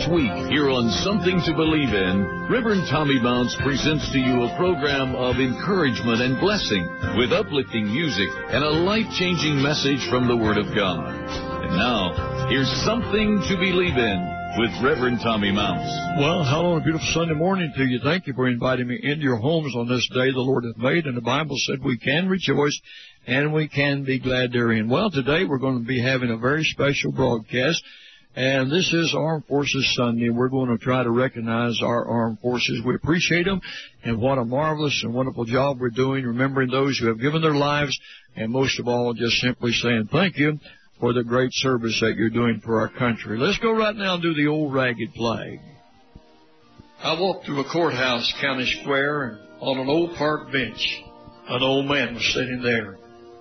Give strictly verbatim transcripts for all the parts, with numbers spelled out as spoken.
week, here on Something to Believe in, Reverend Tommy Mounts presents to you a program of encouragement and blessing with uplifting music and a life-changing message from the Word of God. And now, here's Something to Believe in with Reverend Tommy Mounts. Well, hello and a beautiful Sunday morning to you. Thank you for inviting me into your homes on this day the Lord hath made, and the Bible said we can rejoice and we can be glad therein. Well, today we're going to be having a very special broadcast. And this is Armed Forces Sunday. We're going to try to recognize our armed forces. We appreciate them, and what a marvelous and wonderful job we're doing, remembering those who have given their lives, and most of all, just simply saying thank you for the great service that you're doing for our country. Let's go right now and do the old ragged flag. I walked through a courthouse, county square, and on an old park bench, an old man was sitting there.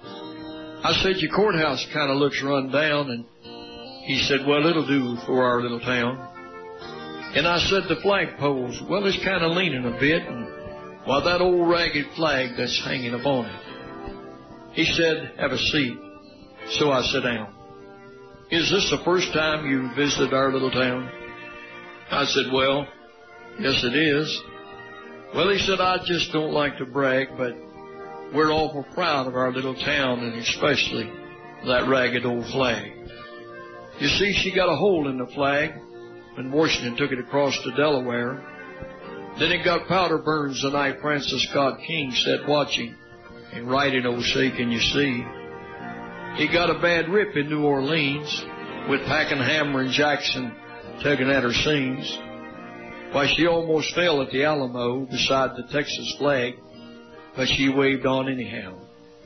I said, your courthouse kind of looks run down, and he said, well, it'll do for our little town. And I said, the flagpoles, well, it's kind of leaning a bit, and well, that old ragged flag that's hanging upon it. He said, have a seat. So I sat down. Is this the first time you visited our little town? I said, well, yes, it is. Well, he said, I just don't like to brag, but we're awful proud of our little town, and especially that ragged old flag. You see, she got a hole in the flag when Washington took it across to Delaware. Then it got powder burns the night Francis Scott King sat watching and writing, oh, say, can you see? He got a bad rip in New Orleans with Packenhammer and Jackson tugging at her seams. Why, she almost fell at the Alamo beside the Texas flag, but she waved on anyhow.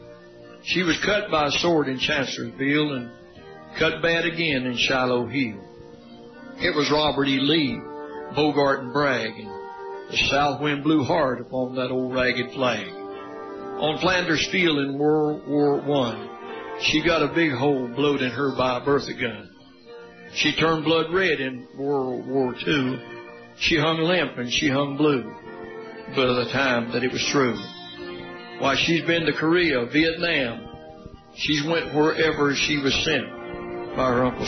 She was cut by a sword in Chancellorsville and cut bad again in Shiloh Hill. It was Robert E. Lee, Bogart and Bragg, and the south wind blew hard upon that old ragged flag. On Flanders Field in World War One, she got a big hole blowed in her by a Bertha gun. She turned blood red in World War Two. She hung limp and she hung blue by the time that it was true. Why, she's been to Korea, Vietnam. She's went wherever she was sent by her Uncle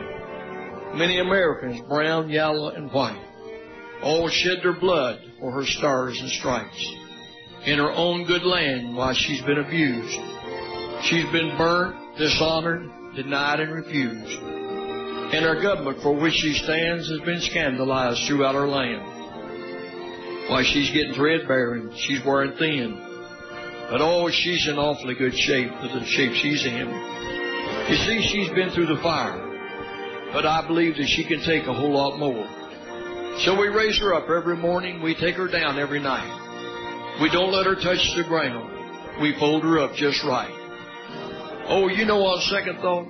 Sam. Many Americans, brown, yellow, and white, all shed their blood for her stars and stripes. In her own good land, while she's been abused, she's been burnt, dishonored, denied, and refused. And our government for which she stands has been scandalized throughout our land. Why, she's getting threadbare and she's wearing thin. But oh, she's in awfully good shape for the shape she's in. You see, she's been through the fire, but I believe that she can take a whole lot more. So we raise her up every morning. We take her down every night. We don't let her touch the ground. We fold her up just right. Oh, you know, on second thought,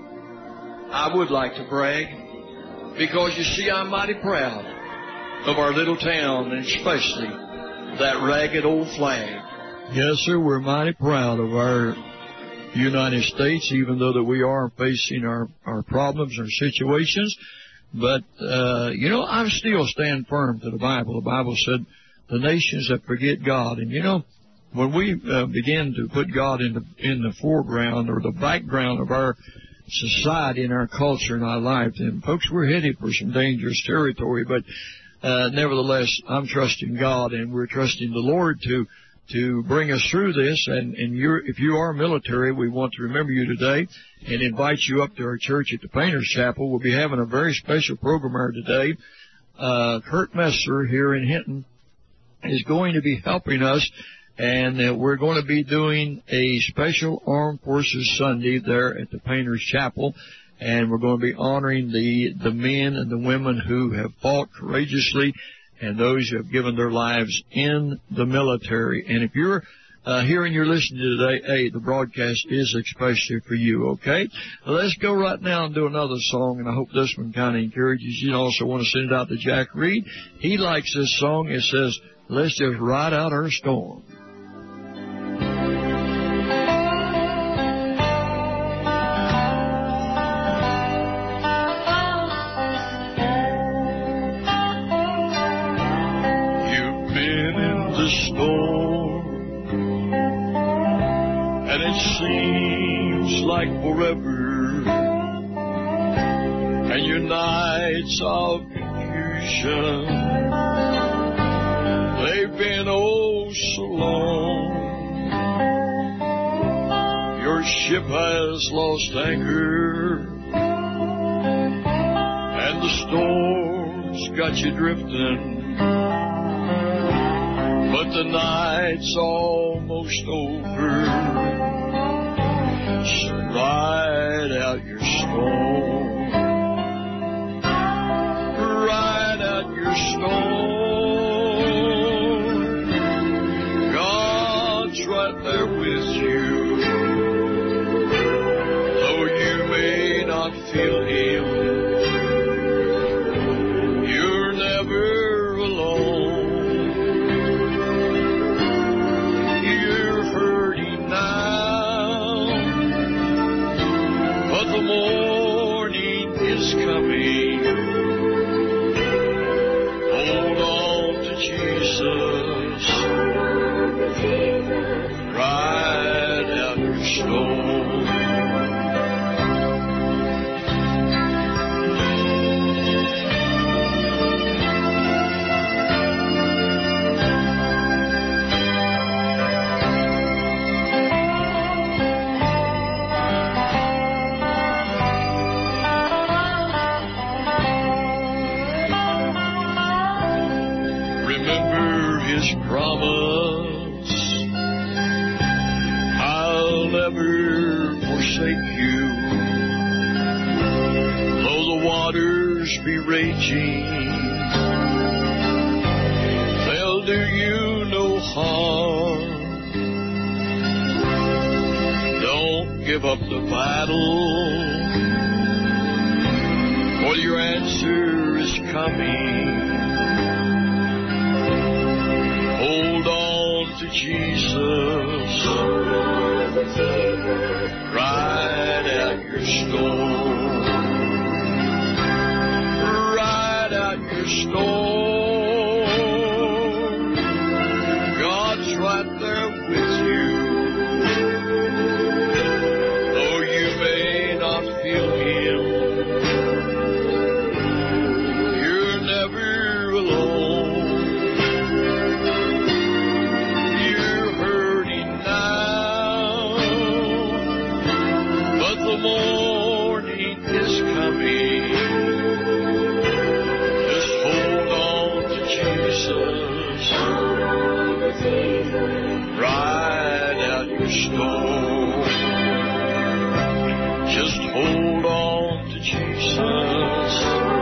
I would like to brag, because you see, I'm mighty proud of our little town, and especially that ragged old flag. Yes, sir, we're mighty proud of our United States, even though that we are facing our, our problems, our situations. But, uh, you know, I still stand firm to the Bible. The Bible said the nations that forget God. And, you know, when we uh, begin to put God in the, in the foreground or the background of our society and our culture and our life, then, folks, we're headed for some dangerous territory. But, uh, nevertheless, I'm trusting God, and we're trusting the Lord to to bring us through this. And, and you're, if you are military, we want to remember you today and invite you up to our church at the Painters Chapel. We'll be having a very special program here today. Uh, Kurt Messer here in Hinton is going to be helping us, and uh, we're going to be doing a special Armed Forces Sunday there at the Painters Chapel. And we're going to be honoring the, the men and the women who have fought courageously and those who have given their lives in the military. And if you're uh, here and you're listening today, hey, the broadcast is especially for you, okay? Well, let's go right now and do another song, and I hope this one kind of encourages you. I also want to send it out to Jack Reed. He likes this song. It says, let's just ride out our storm. Seems like forever, and your nights of confusion ocean. They've been oh so long. Your ship has lost anchor, and the storm's got you drifting. But the night's almost over. So ride out your storm. Ride out your storm. God's right there with you. Though you may not feel Him, you're never alone. You're hurting now, but the morning is coming. Hold on to Jesus. Ride out your storm. Remember His promise, I'll never forsake you. Though the waters be raging, they'll do you no harm. Don't give up the battle, for your answer is coming. Hold on to Jesus. Ride out your storm. Ride out your storm. God's right there with you. Though you may not feel Him, you're never alone. The morning is coming. Just hold on to Jesus. Ride out your storm. Just hold on to Jesus.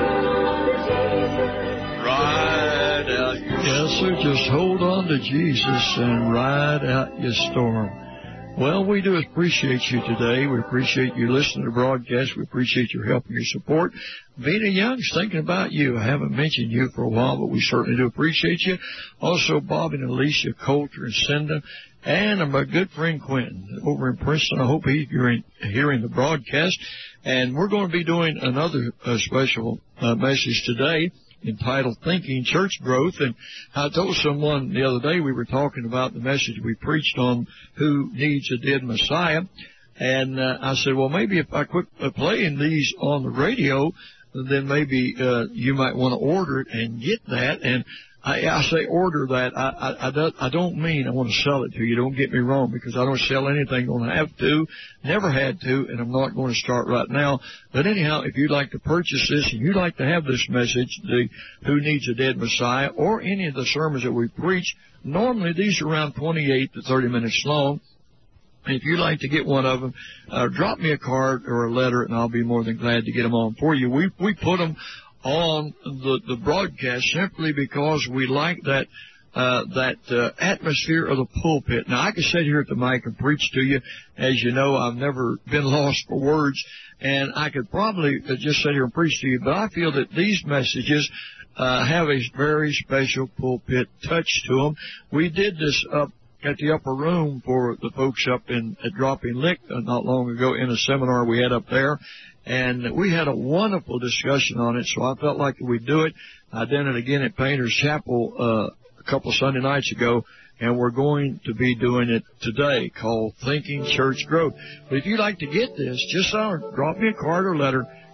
Ride out your storm. Yes, sir. Just hold on to Jesus and ride out your storm. Well, we do appreciate you today. We appreciate you listening to the broadcast. We appreciate your help and your support. Vina Young's thinking about you. I haven't mentioned you for a while, but we certainly do appreciate you. Also, Bob and Alicia Coulter and Cinda, and my good friend Quentin over in Princeton. I hope he's hearing, hearing the broadcast. And we're going to be doing another uh, special uh, message today entitled Thinking Church Growth. And I told someone the other day, we were talking about the message we preached on who needs a dead Messiah. And uh, I said, well, maybe if I quit playing these on the radio, then maybe uh, you might want to order it and get that. And I, I say order that. I, I, I, don't, I don't mean I want to sell it to you. Don't get me wrong, because I don't sell anything. Don't have to. Never had to, and I'm not going to start right now. But anyhow, if you'd like to purchase this and you'd like to have this message, the Who Needs a Dead Messiah, or any of the sermons that we preach, normally these are around twenty-eight to thirty minutes long. And if you'd like to get one of them, uh, drop me a card or a letter, and I'll be more than glad to get them on for you. We we put them on the, the broadcast simply because we like that uh, that uh, atmosphere of the pulpit. Now, I can sit here at the mic and preach to you. As you know, I've never been lost for words, and I could probably just sit here and preach to you, but I feel that these messages uh, have a very special pulpit touch to them. We did this up at the upper room for the folks up in at Dropping Lick uh, not long ago in a seminar we had up there. And we had a wonderful discussion on it, so I felt like we'd do it. I did it again at Painter's Chapel uh, a couple Sunday nights ago, and we're going to be doing it today, called Thinking Church Growth. But if you'd like to get this, just uh, drop me a card or letter,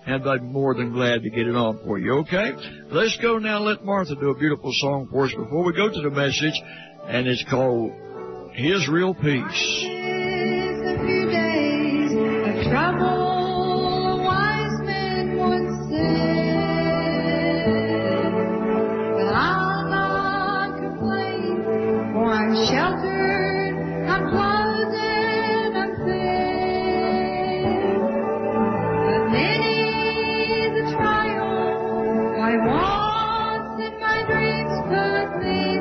and they'd be more than glad to get it on for you, okay? Let's go now. Let Martha do a beautiful song for us before we go to the message, and it's called His Real Peace. A few days of trouble. Sheltered, I'm clothed and I'm fed. But many the trial my wants and my dreams put me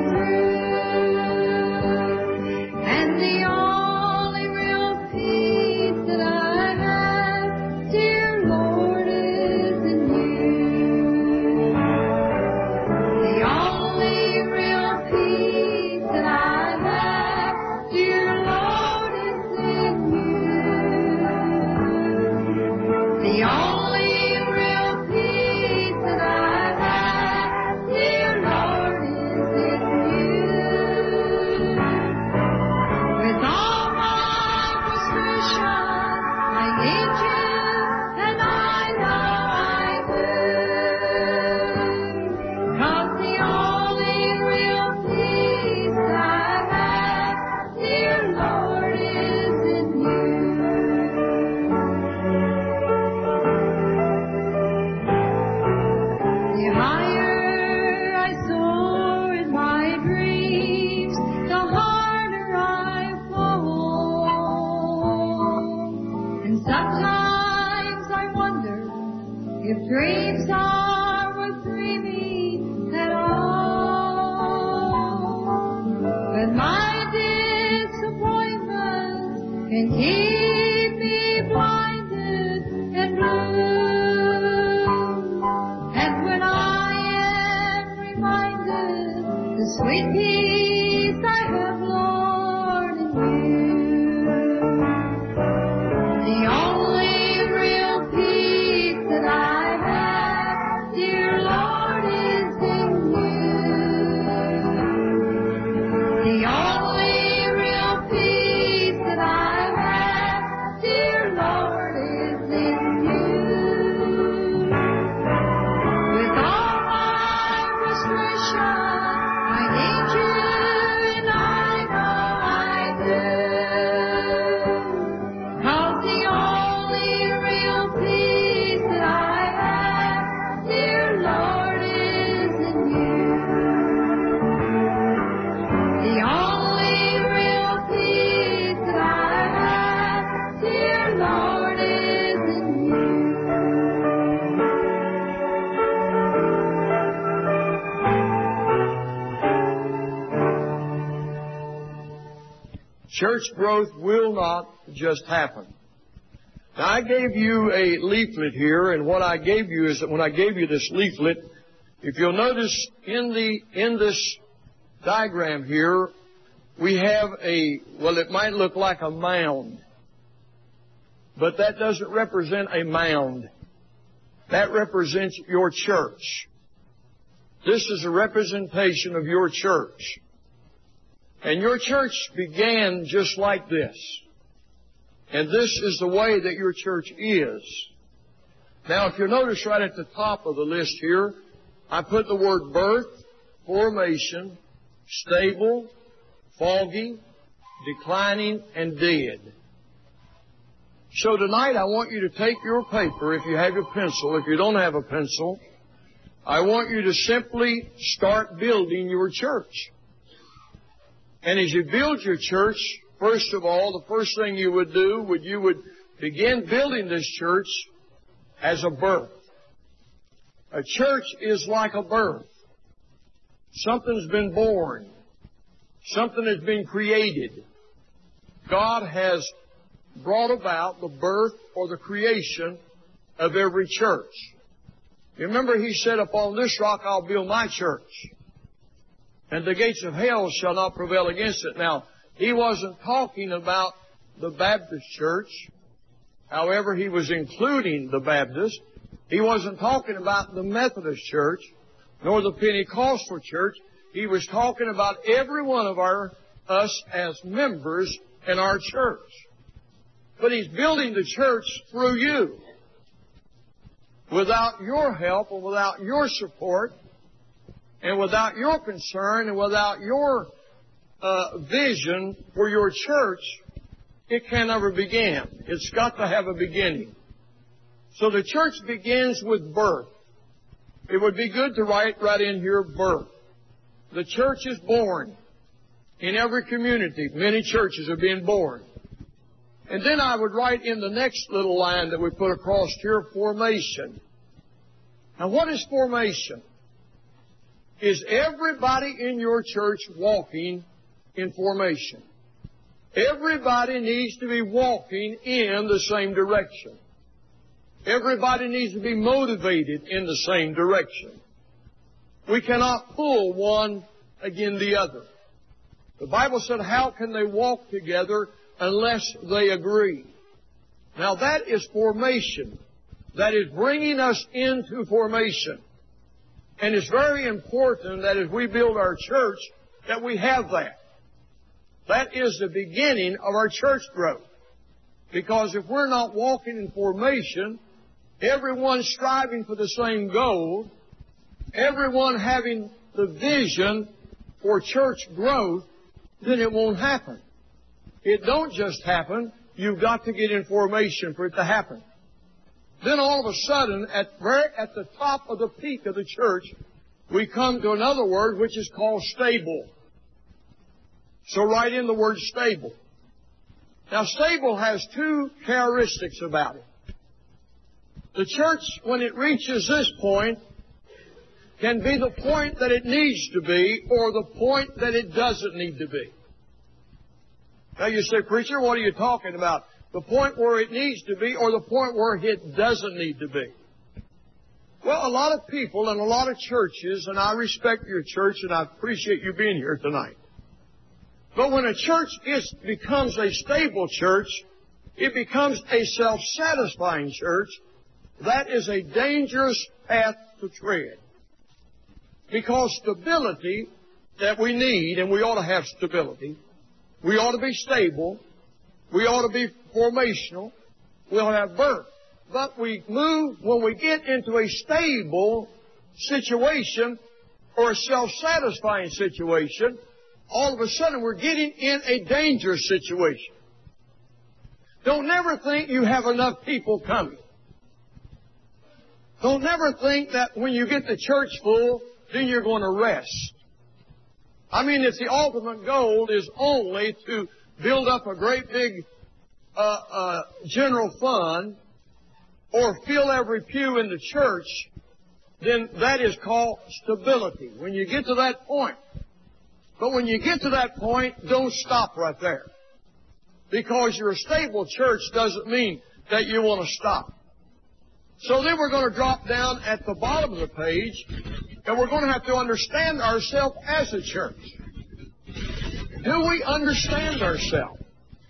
through. And the only real peace that I have, dear Lord, is in you. The only real peace that I the only real peace that I have, dear Lord, is in you. With all my frustration, I need you, and I know I do. 'Cause the only real peace that I have, dear Lord, is in you. The higher I soar in my dreams, the harder I fall. And sometimes I wonder if dreams are worth dreaming at all. But my disappointment can keep me blinded and blue. The sweet peace I have, Lord, in you. The only real peace that I have, dear Lord, is in you. The only real peace that I have, dear Lord, is in you. With all my frustration, I need you, and I know I do. 'Cause the only real peace that I have, dear Lord, is in you. The only real peace that I have, dear Lord, is in you. Church growth will not just happen. Now, I gave you a leaflet here, and what I gave you is that when I gave you this leaflet, if you'll notice in the in this diagram here, we have a, well, it might look like a mound, but that doesn't represent a mound. That represents your church. This is a representation of your church. And your church began just like this. And this is the way that your church is. Now, if you notice right at the top of the list here, I put the word birth, formation, stable, foggy, declining, and dead. So tonight I want you to take your paper, if you have your pencil. If you don't have a pencil, I want you to simply start building your church. And as you build your church, first of all, the first thing you would do would you would begin building this church as a birth. A church is like a birth. Something's been born. Something has been created. God has brought about the birth or the creation of every church. You remember He said, upon this rock I'll build my church, and the gates of hell shall not prevail against it. Now, He wasn't talking about the Baptist church. However, He was including the Baptist. He wasn't talking about the Methodist church, nor the Pentecostal church. He was talking about every one of our, us as members in our church. But He's building the church through you. without your help and without your support and without your concern and without your uh, vision for your church, it can never begin. It's got to have a beginning. So the church begins with birth. It would be good to write right in here, birth. The church is born. In every community, many churches are being born. And then I would write in the next little line that we put across here, formation. Now what is formation? Is everybody in your church walking in formation? Everybody needs to be walking in the same direction. Everybody needs to be motivated in the same direction. We cannot pull one against the other. The Bible said, how can they walk together unless they agree? Now that is formation. That is bringing us into formation. And it's very important that as we build our church, that we have that. That is the beginning of our church growth. Because if we're not walking in formation, everyone striving for the same goal, everyone having the vision for church growth, then it won't happen. It don't just happen. You've got to get in formation for it to happen. Then all of a sudden, at very at the top of the peak of the church, we come to another word which is called stable. So write in the word stable. Now stable has two characteristics about it. The church, when it reaches this point, can be the point that it needs to be or the point that it doesn't need to be. Now you say, preacher, what are you talking about? The point where it needs to be or the point where it doesn't need to be? Well, a lot of people and a lot of churches, and I respect your church and I appreciate you being here tonight. But when a church is, becomes a stable church, it becomes a self-satisfying church. That is a dangerous path to tread. Because stability that we need, and we ought to have stability, we ought to be stable, we ought to be formational, we ought to have birth. But we move, when we get into a stable situation or a self-satisfying situation, all of a sudden we're getting in a dangerous situation. Don't never think you have enough people coming. Don't never think that when you get the church full, then you're going to rest. I mean, if the ultimate goal is only to build up a great big uh, uh, general fund or fill every pew in the church, then that is called stability. When you get to that point. But when you get to that point, don't stop right there. Because you're a stable church doesn't mean that you want to stop. So then we're going to drop down at the bottom of the page, and we're going to have to understand ourselves as a church. Do we understand ourselves?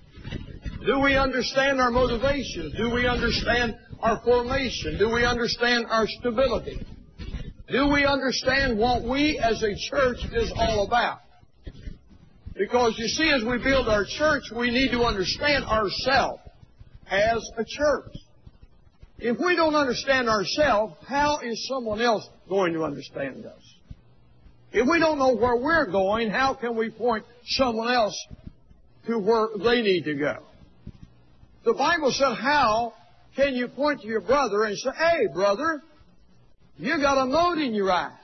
Do we understand our motivations? Do we understand our formation? Do we understand our stability? Do we understand what we as a church is all about? Because you see, as we build our church, we need to understand ourselves as a church. If we don't understand ourselves, how is someone else going to understand us? If we don't know where we're going, how can we point someone else to where they need to go? The Bible said, how can you point to your brother and say, hey, brother, you got a mote in your eye?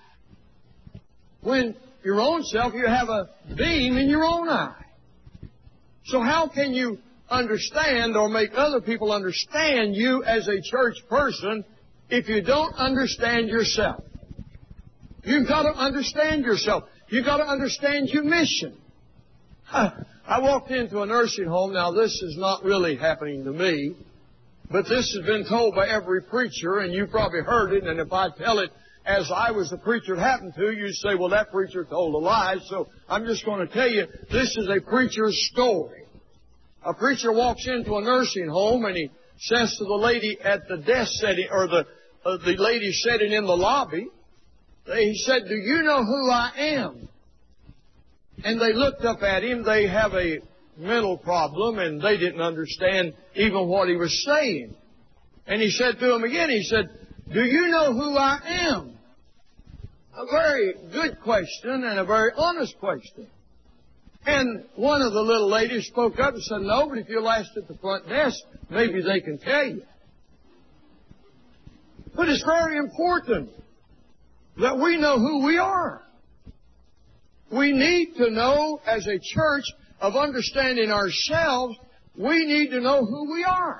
When your own self, you have a beam in your own eye. So how can you understand or make other people understand you as a church person if you don't understand yourself? You've got to understand yourself. You've got to understand your mission. I walked into a nursing home. Now, this is not really happening to me, but this has been told by every preacher, and you probably heard it, and if I tell it as I was the preacher it happened to, you say, well, that preacher told a lie, so I'm just going to tell you, this is a preacher's story. A preacher walks into a nursing home, and he says to the lady at the desk setting, or the, uh, the lady sitting in the lobby, he said, do you know who I am? And they looked up at him. They have a mental problem, and they didn't understand even what he was saying. And he said to him again, he said, Do you know who I am? A very good question and a very honest question. And one of the little ladies spoke up and said, no, but if you'll ask at the front desk, maybe they can tell you. But it's very important that we know who we are. We need to know, as a church, of understanding ourselves, we need to know who we are.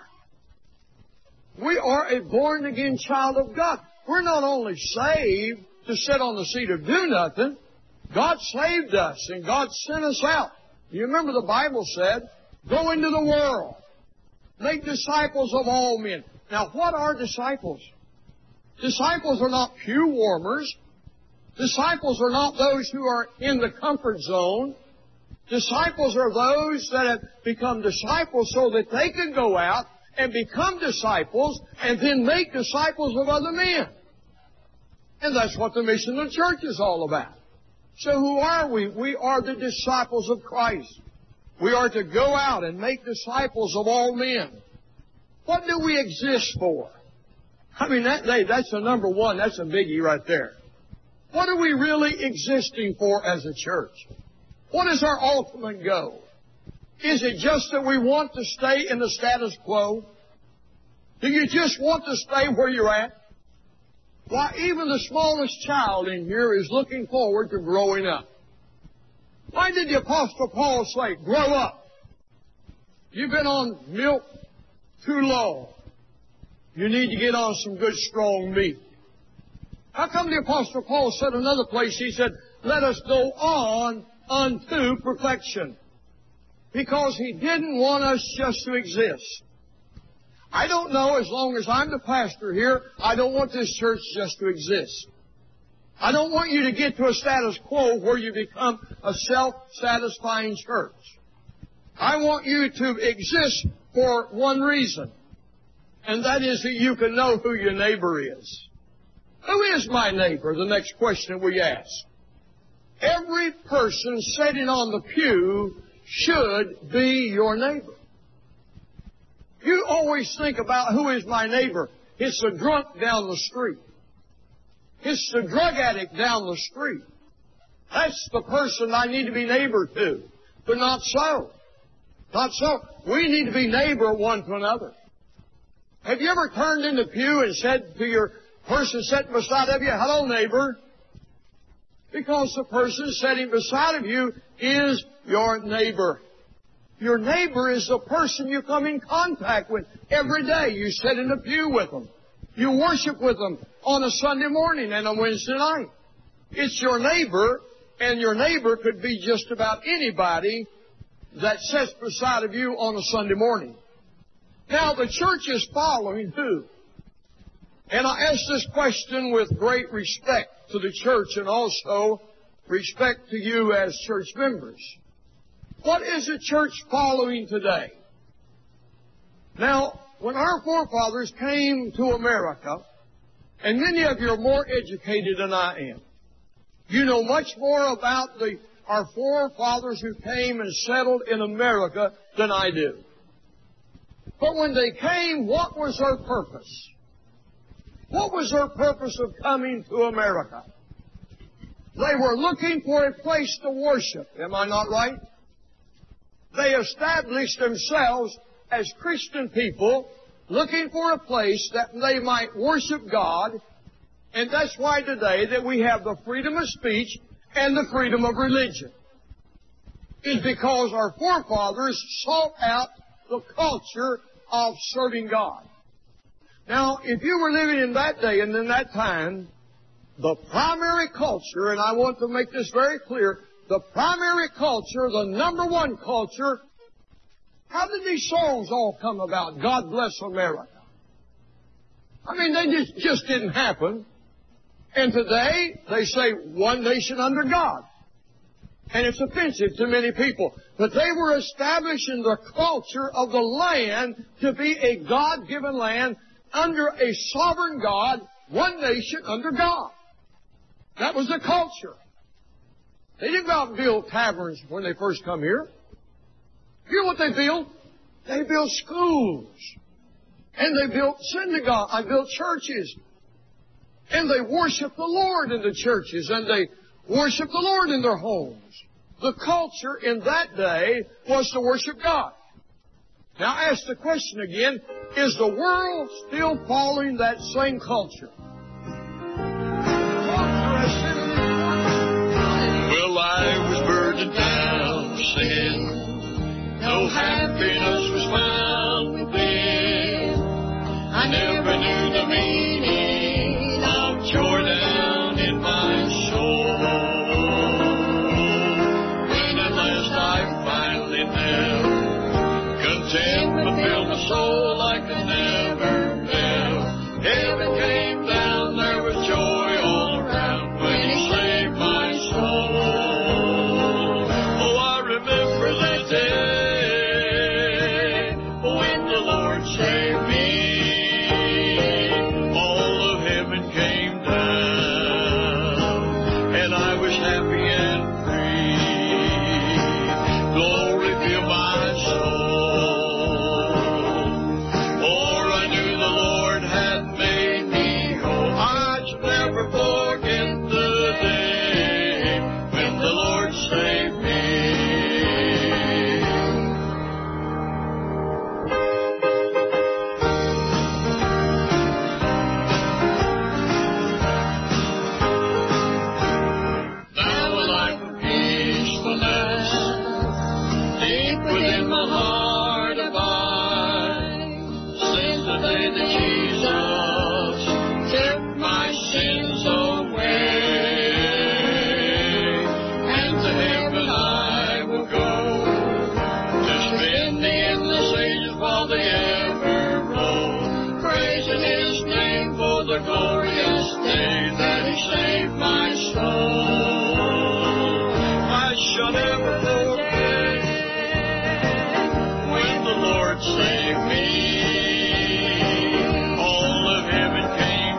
We are a born-again child of God. We're not only saved to sit on the seat of do nothing. God saved us, and God sent us out. You remember the Bible said, go into the world, make disciples of all men. Now, what are disciples? Disciples are not pew warmers. Disciples are not those who are in the comfort zone. Disciples are those that have become disciples so that they can go out and become disciples and then make disciples of other men. And that's what the mission of the church is all about. So who are we? We are the disciples of Christ. We are to go out and make disciples of all men. What do we exist for? I mean, that, that's the number one. That's a biggie right there. What are we really existing for as a church? What is our ultimate goal? Is it just that we want to stay in the status quo? Do you just want to stay where you're at? Why, even the smallest child in here is looking forward to growing up. Why did the Apostle Paul say, grow up? You've been on milk too long. You need to get on some good strong meat. How come the Apostle Paul said another place, he said, let us go on unto perfection? Because he didn't want us just to exist. I don't know, as long as I'm the pastor here, I don't want this church just to exist. I don't want you to get to a status quo where you become a self-satisfying church. I want you to exist for one reason, and that is that you can know who your neighbor is. Who is my neighbor? The next question we ask. Every person sitting on the pew should be your neighbor. You always think about who is my neighbor. It's the drunk down the street. It's the drug addict down the street. That's the person I need to be neighbor to. But not so. Not so. We need to be neighbor one to another. Have you ever turned in the pew and said to your person sitting beside of you, hello, neighbor? Because the person sitting beside of you is your neighbor. Your neighbor is the person you come in contact with every day. You sit in the pew with them. You worship with them on a Sunday morning and a Wednesday night. It's your neighbor, and your neighbor could be just about anybody that sits beside of you on a Sunday morning. Now, the church is following who? And I ask this question with great respect to the church and also respect to you as church members. What is the church following today? Now, when our forefathers came to America, and many of you are more educated than I am, you know much more about the, our forefathers who came and settled in America than I do. But when they came, what was their purpose? What was their purpose of coming to America? They were looking for a place to worship. Am I not right? They established themselves as Christian people, looking for a place that they might worship God. And that's why today that we have the freedom of speech and the freedom of religion. It's because our forefathers sought out the culture of serving God. Now, if you were living in that day and in that time, the primary culture, and I want to make this very clear, the primary culture, the number one culture, how did these songs all come about? God bless America. I mean, they just, just didn't happen. And today, they say one nation under God. And it's offensive to many people. But they were establishing the culture of the land to be a God-given land under a sovereign God, one nation under God. That was the culture. They didn't go out and build taverns when they first come here. You know what they built? They built schools. And they built synagogues. I built churches. And they worship the Lord in the churches, and they worship the Lord in their homes. The culture in that day was to worship God. Now I ask the question again, is the world still following that same culture? Well, I was burdened down with sin. No happiness was found within. I never knew the meaning of joy down in my soul. When at last I finally knelt, contentment filled my soul like it never felt. Heaven came down, there was joy all around when He saved my soul. Oh, I remember that day when the Lord saved me. All of heaven came down, and I was happy and free. Glory fill my soul. For I knew the Lord had made me whole. I should never forget the day when the Lord saved me. Now a life of peacefulness deep within my heart abides. Since the day that Jesus took my sins away, and to heaven I will go to spend the endless ages while they ever roll, praising His name for the glorious day that He saved my soul. I shall never forget when the Lord saved me. All of heaven came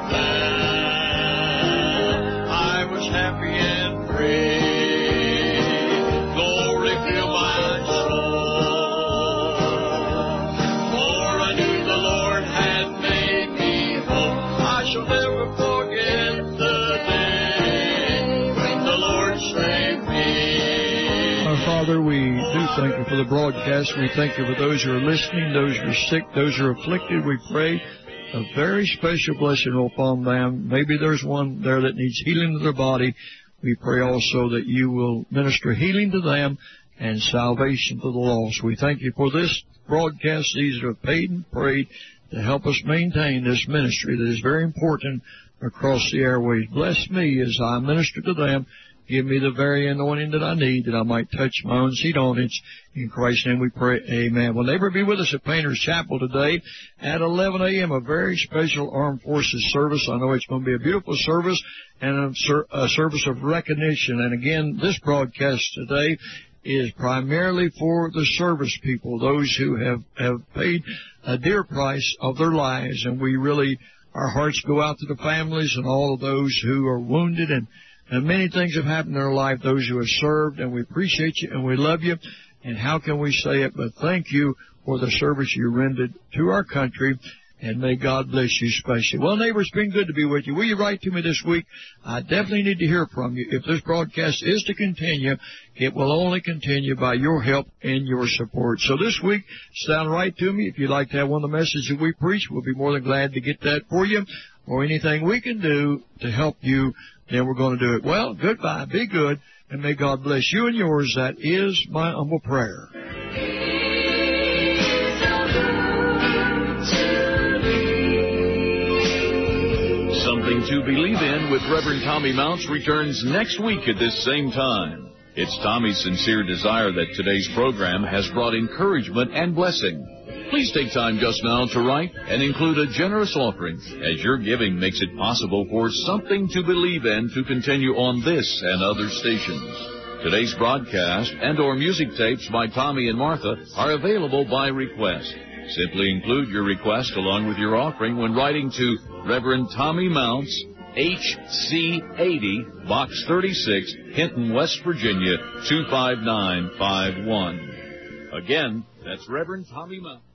down. I was happy and free. Glory fill my soul. For I knew the Lord had made me whole. I shall never forget the day when the Lord saved me. Our Father, we do thank You for the broadcast. We thank You for those who are listening, those who are sick, those who are afflicted. We pray a very special blessing upon them. Maybe there's one there that needs healing of their body. We pray also that You will minister healing to them and salvation to the lost. We thank You for this broadcast, these that have paid and prayed to help us maintain this ministry that is very important across the airways. Bless me as I minister to them. Give me the very anointing that I need, that I might touch my own seat on it. In Christ's name we pray, amen. Well, neighbor, be with us at Painter's Chapel today at eleven a.m., a very special Armed Forces service. I know it's going to be a beautiful service and a, ser- a service of recognition. And again, this broadcast today is primarily for the service people, those who have, have paid a dear price of their lives. And we really, our hearts go out to the families and all of those who are wounded, and And many things have happened in our life, those who have served, and we appreciate you and we love you. And how can we say it but thank you for the service you rendered to our country, and may God bless you especially. Well, neighbor, it's been good to be with you. Will you write to me this week? I definitely need to hear from you. If this broadcast is to continue, it will only continue by your help and your support. So this week, sound right to me. If you'd like to have one of the messages that we preach, we'll be more than glad to get that for you, or anything we can do to help you, then we're going to do it. Well, goodbye. Be good, and may God bless you and yours. That is my humble prayer. Something to Believe In with Reverend Tommy Mounts returns next week at this same time. It's Tommy's sincere desire that today's program has brought encouragement and blessing. Please take time just now to write and include a generous offering, as your giving makes it possible for Something to Believe In to continue on this and other stations. Today's broadcast and or music tapes by Tommy and Martha are available by request. Simply include your request along with your offering when writing to Reverend Tommy Mounts, H C eighty, Box thirty-six, Hinton, West Virginia, two five nine five one. Again, that's Reverend Tommy Mounts.